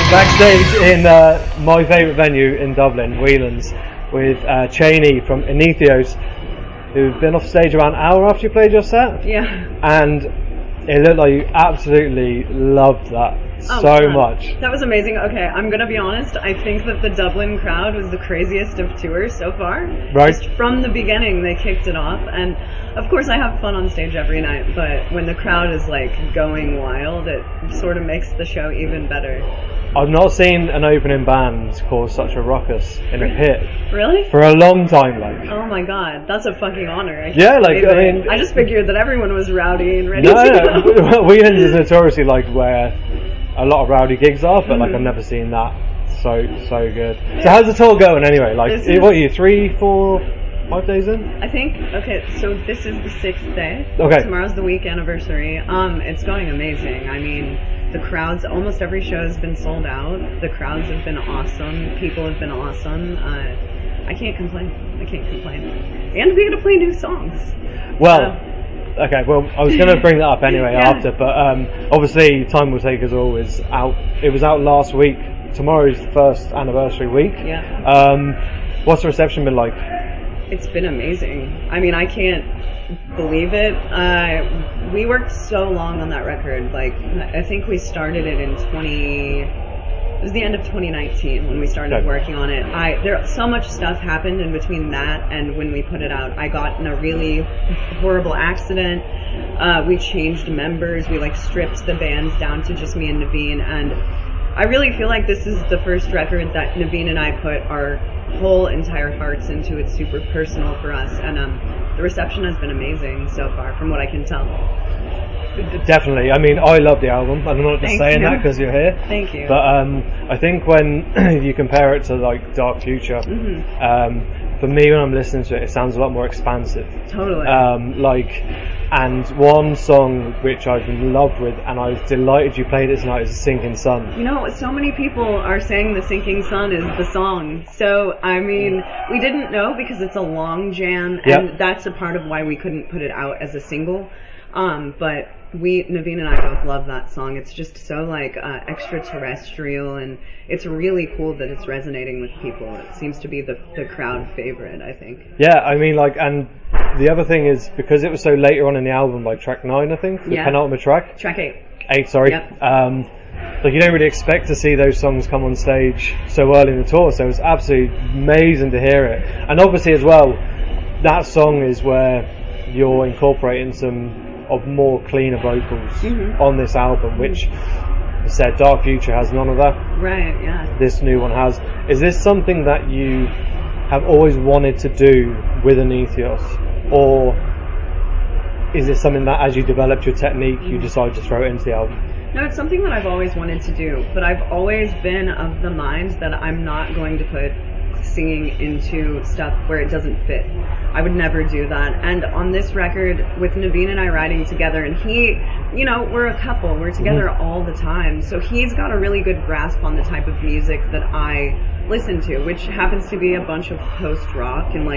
Backstage in my favourite venue in Dublin, Whelan's, with Cheney from Aethios, who've been off stage around an hour after you played your set. Yeah. And it looked like you absolutely loved that much. That was amazing. Okay, I'm gonna be honest. I think that the Dublin crowd was the craziest of tours so far. Right. Just from the beginning, they kicked it off, and of course, I have fun on stage every night. But when the crowd is like going wild, it sort of makes the show even better. I've not seen an opening band cause such a ruckus in a pit. Really? For a long time, like. Oh my god, that's a fucking honor. I just figured that everyone was rowdy and ready to go. No, Whelan's is notoriously like where a lot of rowdy gigs are, but like I've never seen that so good. Yeah. So how's the tour going anyway? Like, what are you, 3, 4, 5 days in? I think, so this is the 6th day. Okay. Tomorrow's the week anniversary. It's going amazing. I mean, the crowds, almost every show has been sold out. The crowds have been awesome. People have been awesome. I can't complain. And we get to play new songs. Well, okay, well, I was going to bring that up anyway after, but obviously Time Will Take Us All is out. It was out last week. Tomorrow's the first anniversary week. Yeah. What's the reception been like? It's been amazing. I mean, I can't believe it. We worked so long on that record. Like, I think we started it in it was the end of 2019 when we started working on it. So much stuff happened in between that and when we put it out. I got in a really horrible accident. We changed members. We stripped the bands down to just me and Naveen, and I really feel like this is the first record that Naveen and I put our whole entire hearts into. It's super personal for us, and the reception has been amazing so far, from what I can tell. Definitely. I mean, I love the album. I'm not just saying that because you're here. Thank you. But I think when you compare it to Dark Future, for me when I'm listening to it, it sounds a lot more expansive. Totally. And one song which I've been in love with, and I was delighted you played it tonight, is The Sinking Sun. You know, so many people are saying The Sinking Sun is the song. So, I mean, we didn't know because it's a long jam, and that's a part of why we couldn't put it out as a single. But Naveen and I both love that song. It's just so extraterrestrial, and it's really cool that it's resonating with people. It seems to be the crowd favorite, I think. Yeah, I mean, and the other thing is, because it was so later on in the album, track 9, I think, the penultimate track. Track 8. 8, sorry. Yep. You don't really expect to see those songs come on stage so early in the tour, so it's absolutely amazing to hear it. And obviously as well, that song is where you're incorporating some of more cleaner vocals on this album, which I said Dark Future has none of that. Right, yeah. This new one has. Is this something that you have always wanted to do with Aethios, or is it something that as you developed your technique you decided to throw it into the album? No, it's something that I've always wanted to do, but I've always been of the mind that I'm not going to put singing into stuff where it doesn't fit. I would never do that. And on this record, with Naveen and I writing together, and he, we're a couple, we're together all the time, so he's got a really good grasp on the type of music that I listen to, which happens to be a bunch of post-rock and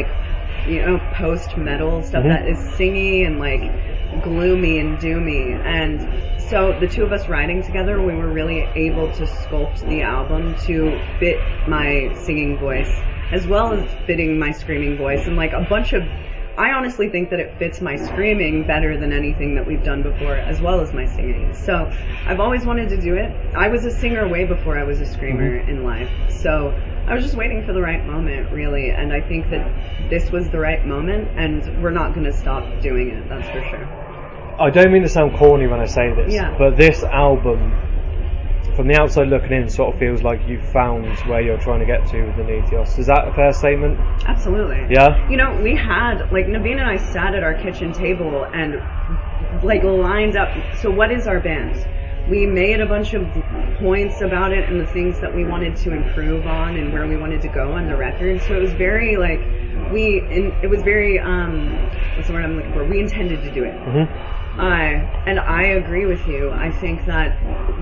post-metal stuff that is singy and gloomy and doomy. And so the two of us writing together, we were really able to sculpt the album to fit my singing voice as well as fitting my screaming voice, and I honestly think that it fits my screaming better than anything that we've done before, as well as my singing. So I've always wanted to do it. I was a singer way before I was a screamer in life, so I was just waiting for the right moment, really, and I think that this was the right moment, and we're not going to stop doing it, that's for sure. I don't mean to sound corny when I say this, but this album, from the outside looking in, sort of feels like you've found where you're trying to get to with Aethios. Is that a fair statement? Absolutely. Yeah? We had, Naveen and I sat at our kitchen table and, lined up, so what is our band? We made a bunch of points about it and the things that we wanted to improve on and where we wanted to go on the record. So it was very, it was very, what's the word I'm looking for? We intended to do it. And I agree with you. I think that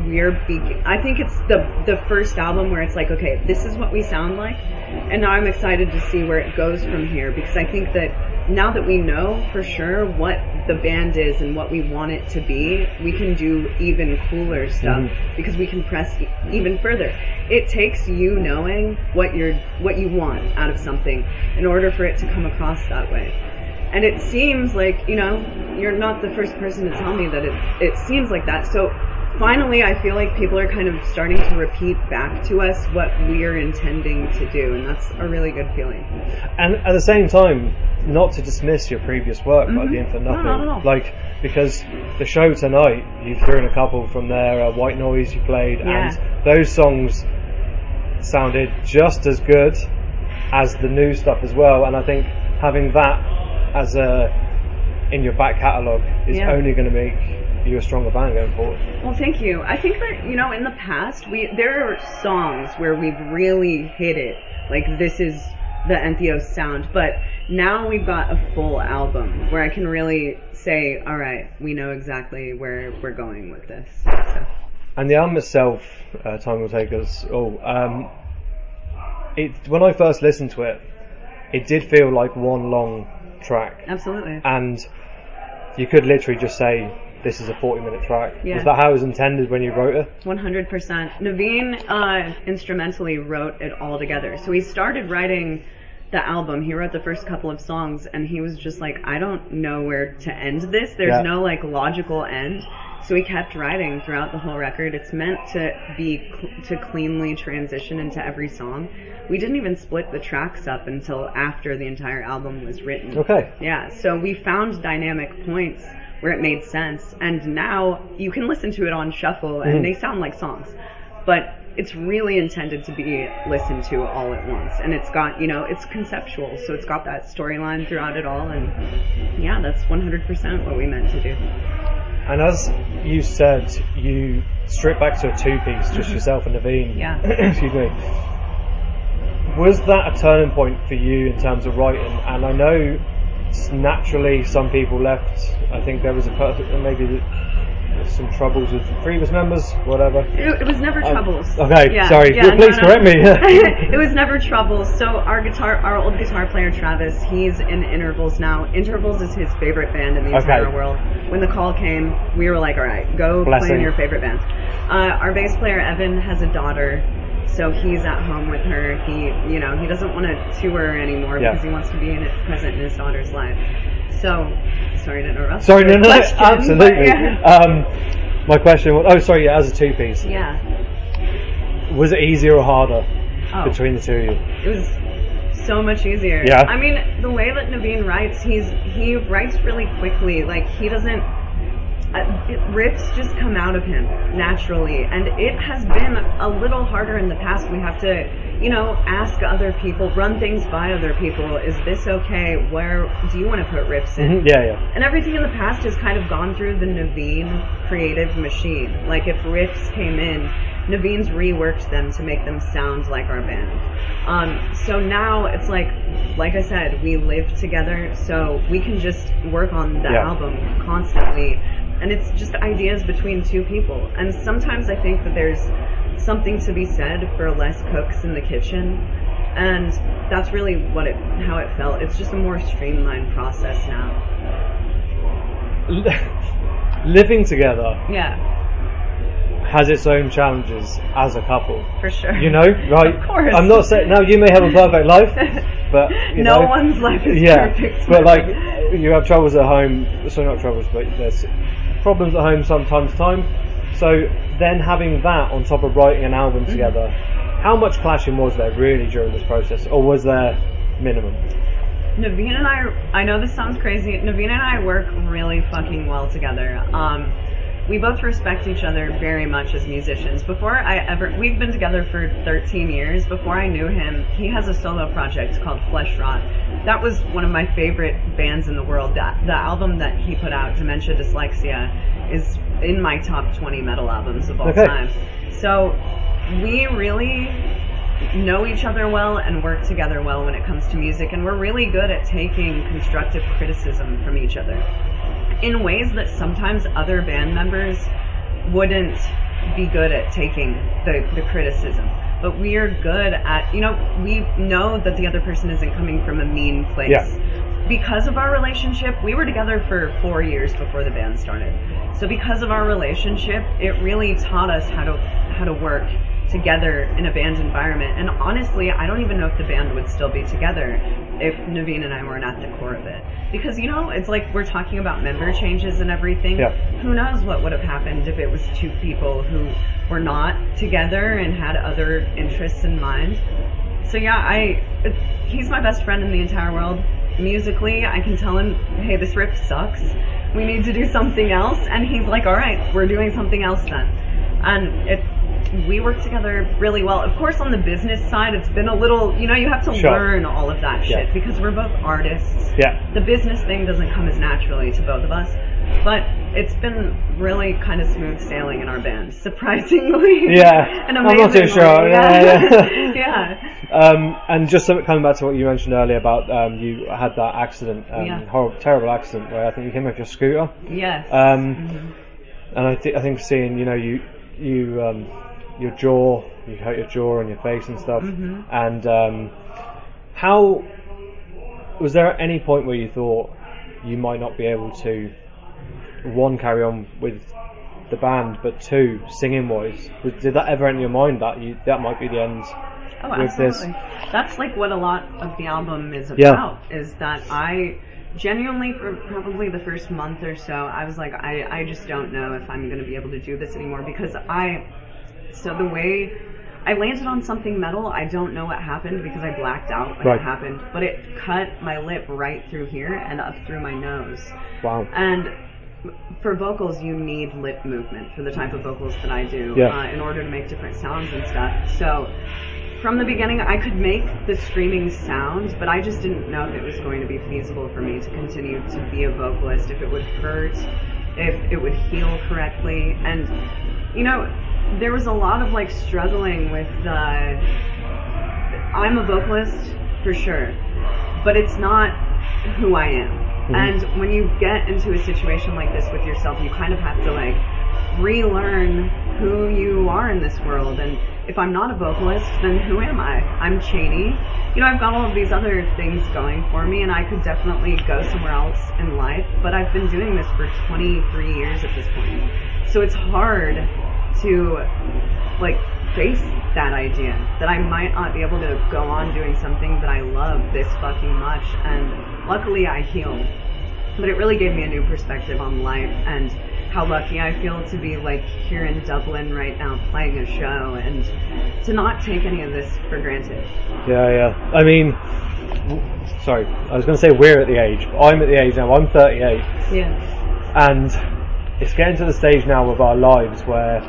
I think it's the first album where it's okay, this is what we sound like, and now I'm excited to see where it goes from here, because I think that now that we know for sure what the band is and what we want it to be, we can do even cooler stuff because we can press even further. It takes you knowing what you want out of something in order for it to come across that way. And it seems like, you're not the first person to tell me that it seems like that. So finally, I feel like people are kind of starting to repeat back to us what we're intending to do, and that's a really good feeling. And at the same time, not to dismiss your previous work by the Infinite Nothing. No, not at all. Like, because the show tonight, you threw in a couple from there, White Noise you played, and those songs sounded just as good as the new stuff as well. And I think having that as in your back catalogue is only going to make you a stronger band going forward. Well, thank you. I think that, in the past, there are songs where we've really hit it. Like, this is the Entheos sound. But now we've got a full album where I can really say, all right, we know exactly where we're going with this. So. And the album itself, Time Will Take Us All, when I first listened to it, it did feel like one long track. Absolutely. And you could literally just say, this is a 40-minute track. Yeah. Was that how it was intended when you wrote it? 100%. Naveen instrumentally wrote it all together. So he started writing the album. He wrote the first couple of songs, and he was just like, I don't know where to end this. There's no logical end. So he kept writing throughout the whole record. It's meant to be to cleanly transition into every song. We didn't even split the tracks up until after the entire album was written. Okay. Yeah, so we found dynamic points where it made sense, and now you can listen to it on shuffle and they sound like songs, but it's really intended to be listened to all at once, and it's got, it's conceptual, so it's got that storyline throughout it all, and that's 100% what we meant to do. And as you said, you stripped back to a two-piece, just yourself and Naveen. Yeah. Excuse me. Was that a turning point for you in terms of writing? And I know naturally some people left. I think there was maybe some troubles with previous members, whatever. It was never troubles. Okay, sorry. Please correct me. It was never troubles. So our old guitar player Travis, he's in Intervals now. Intervals is his favorite band in the entire world. When the call came, we were like, all right, go play in your favorite band. Our bass player Evan has a daughter, so he's at home with her. He doesn't want to tour anymore because he wants to be present in his daughter's life. So, sorry to interrupt. Sorry, no, absolutely. My question was, as a two-piece. Yeah. Was it easier or harder between the two of you? It was so much easier. Yeah. I mean, the way that Naveen writes, he writes really quickly. Like, he doesn't... riffs just come out of him naturally, and it has been a little harder in the past. We have to, ask other people, run things by other people. Is this okay? Where do you want to put riffs in? Yeah. And everything in the past has kind of gone through the Naveen creative machine. Like, if riffs came in, Naveen's reworked them to make them sound like our band. So now it's like I said, we live together, so we can just work on the album constantly. And it's just ideas between two people. And sometimes I think that there's something to be said for less cooks in the kitchen. And that's really how it felt. It's just a more streamlined process now. Living together has its own challenges as a couple. For sure. Right? Of course. I'm not saying, now you may have a perfect life, but no one's life is perfect. But you have troubles at home, so not troubles, but there's problems at home sometimes. So then having that on top of writing an album together, how much clashing was there really during this process, or was there minimum? Naveen and I know this sounds crazy, Naveen and I work really fucking well together. We both respect each other very much as musicians. We've been together for 13 years. Before I knew him, he has a solo project called Flesh Rot. That was one of my favorite bands in the world. The album that he put out, Dementia Dyslexia, is in my top 20 metal albums of all time. So we really know each other well and work together well when it comes to music, and we're really good at taking constructive criticism from each other in ways that sometimes other band members wouldn't be good at taking the criticism. But we are good at, we know that the other person isn't coming from a mean place. because of our relationship, we were together for 4 years before the band started. So because of our relationship, it really taught us how to work together in a band environment. And honestly, I don't even know if the band would still be together if Naveen and I weren't at the core of it. Because, you know, it's like we're talking about member changes and everything. Yeah. Who knows what would have happened if it was two people who were not together and had other interests in mind. So yeah, he's my best friend in the entire world. Musically, I can tell him, hey, this riff sucks. We need to do something else. And he's like, all right, we're doing something else then. And we work together really well. Of course, on the business side, it's been a little, you know, you have to learn all of that shit because we're both artists. Yeah. The business thing doesn't come as naturally to both of us. But it's been really kind of smooth sailing in our band, surprisingly. Yeah. And I'm not too sure. Yeah. And just coming back to what you mentioned earlier about you had that accident, horrible, terrible accident where I think you came off your scooter. Yes. And I think seeing, you know, your jaw, you hurt your jaw and your face and stuff. And how was there at any point where you thought you might not be able to, one, carry on with the band, but two, singing wise? Did that ever enter your mind that that might be the end? Oh, with absolutely. this? That's like what a lot of the album is about, is that I genuinely, for probably the first month or so, I was like, I just don't know if I'm going to be able to do this anymore, because so the way I landed on something metal, I don't know what happened because I blacked out when it happened, but it cut my lip right through here and up through my nose. Wow. And for vocals, you need lip movement for the type of vocals that I do in order to make different sounds and stuff. So from the beginning, I could make the screaming sound, but I just didn't know if it was going to be feasible for me to continue to be a vocalist, if it would hurt, if it would heal correctly. And, you know, there was a lot of like struggling with I'm a vocalist for sure, but it's not who I am. And when you get into a situation like this with yourself, you kind of have to like relearn who you are in this world. And if I'm not a vocalist, then who am I? I'm Cheney. You know, I've got all of these other things going for me, and I could definitely go somewhere else in life, but I've been doing this for 23 years at this point. So it's hard to like face that idea that I might not be able to go on doing something that I love this fucking much. And luckily I healed, but it really gave me a new perspective on life and how lucky I feel to be like here in Dublin right now playing a show, and to not take any of this for granted. Yeah. I mean, sorry, I was going to say we're at the age, but I'm at the age now, I'm 38. Yeah. And it's getting to the stage now of our lives where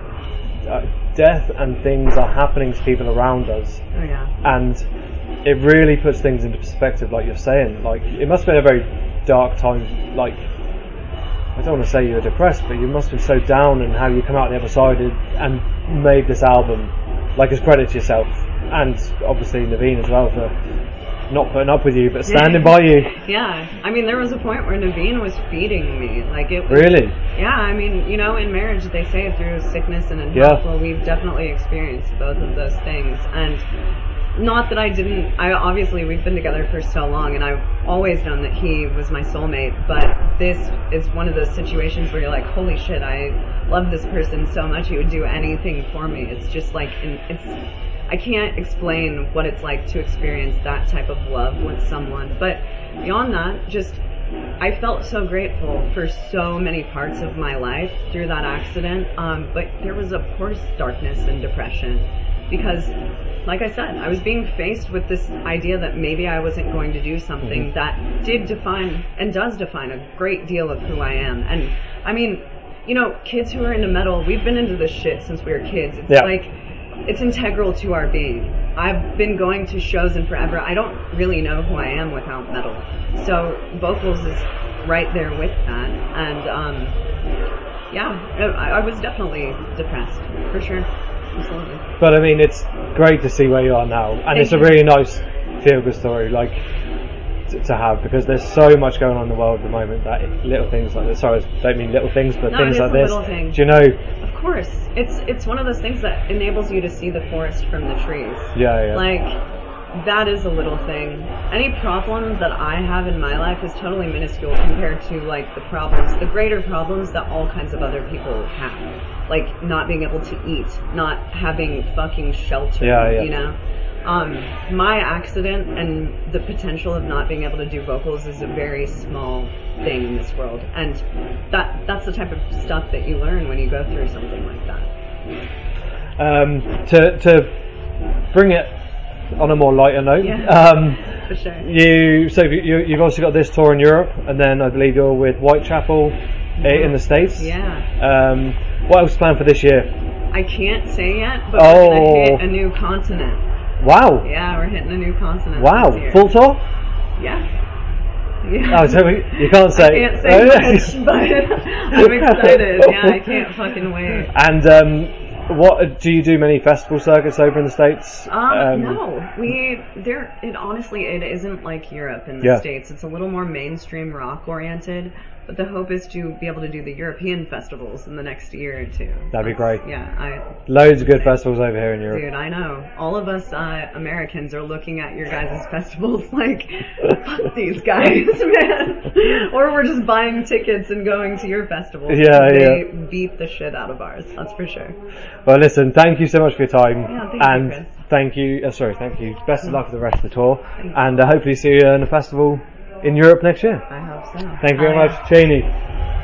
death and things are happening to people around us. Oh yeah. And it really puts things into perspective, like you're saying. Like, it must have been a very dark time. Like, I don't want to say you were depressed, but you must have been so down, and how you come out the other side and made this album. Like, as credit to yourself, and obviously Naveen as well for not putting up with you, but standing by you. Yeah, I mean, there was a point where Naveen was feeding me. Like, it was, really? Yeah, I mean, you know, in marriage they say through sickness and in health. Well, we've definitely experienced both of those things. And not that obviously we've been together for so long, and I've always known that he was my soulmate, but this is one of those situations where you're like, holy shit, I love this person so much, he would do anything for me. It's just like, I can't explain what it's like to experience that type of love with someone. But beyond that, just, I felt so grateful for so many parts of my life through that accident. But there was, of course, darkness and depression, because, like I said, I was being faced with this idea that maybe I wasn't going to do something that did define and does define a great deal of who I am. And I mean, you know, kids who are into metal, we've been into this shit since we were kids. It's like, it's integral to our being. I've been going to shows and forever. I don't really know who I am without metal. So vocals is right there with that. And I was definitely depressed, for sure. Absolutely. But I mean, it's great to see where you are now, and it's a really nice feel-good story, like to have, because there's so much going on in the world at the moment that little things like this. Sorry, I don't mean little things, but things like this. Thing. Do you know? Of course, it's one of those things that enables you to see the forest from the trees. Yeah. Like, that is a little thing. Any problem that I have in my life is totally minuscule compared to like the greater problems that all kinds of other people have. Like not being able to eat, not having fucking shelter, you know? My accident and the potential of not being able to do vocals is a very small thing in this world. And that's the type of stuff that you learn when you go through something like that. To bring it on a more lighter note, for sure. You've obviously got this tour in Europe, and then I believe you're with Whitechapel in the States. Yeah. What else planned for this year? I can't say yet, but we're going to hit a new continent. Wow. Yeah, we're hitting a new continent. Wow. This year. Full tour? Yeah. Yeah. Oh, so you can't say. I can't say much, but I'm excited. Yeah, I can't fucking wait. And what do you do? Many festival circuits over in the States? No, it isn't like Europe in the States. It's a little more mainstream rock oriented. But the hope is to be able to do the European festivals in the next year or two. That'd be great. Yeah, loads of good festivals over here in Europe. Dude, I know. All of us Americans are looking at your guys' festivals like, fuck these guys, man. Or we're just buying tickets and going to your festivals. They beat the shit out of ours. That's for sure. Well, listen, thank you so much for your time. Yeah, thank you, Chris. Thank you. Best of luck with the rest of the tour. And hopefully see you in a festival in Europe next year. I hope so. Thank you very much, Cheney.